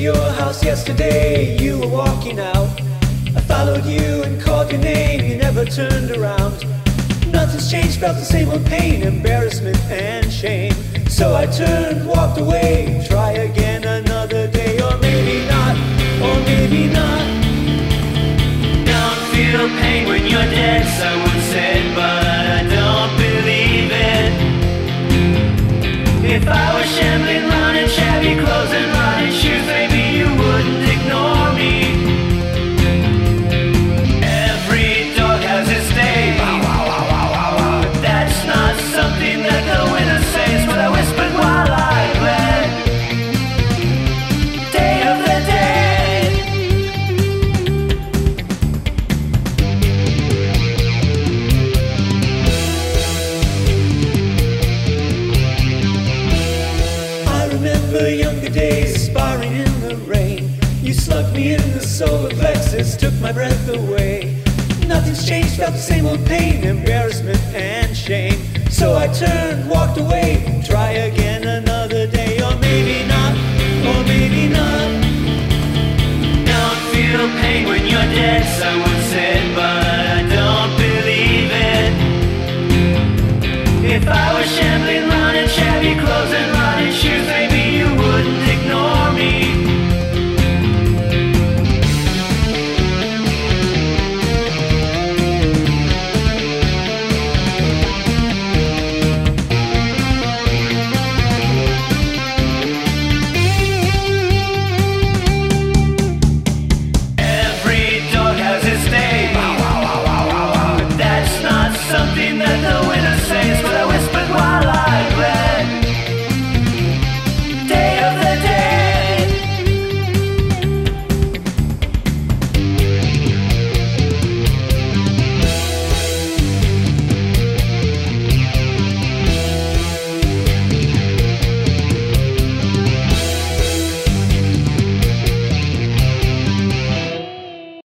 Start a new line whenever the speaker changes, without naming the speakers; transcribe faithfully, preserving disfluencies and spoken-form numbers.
your house yesterday, you were walking out. I followed you and called your name, you never turned around. Nothing's changed, felt the same old pain, embarrassment and shame. So I turned, walked away, try again another day. Or maybe not, or maybe not.
Don't feel pain when you're dead, someone said, but I don't believe it. If I was shambling around in shabby clothes and rotted shoes, maybe you wouldn't ignore me. Every dog has its day, but that's not something that the winner says. But I whispered while I bled, Day of the Dead.
I remember younger days, sparring in the rain. You slugged me in the solar plexus, took my breath away. Nothing's changed, felt the same old pain, embarrassment and shame. So I turned, walked away, try again another day. Or maybe not, or maybe not.
Don't feel pain when you're dead, someone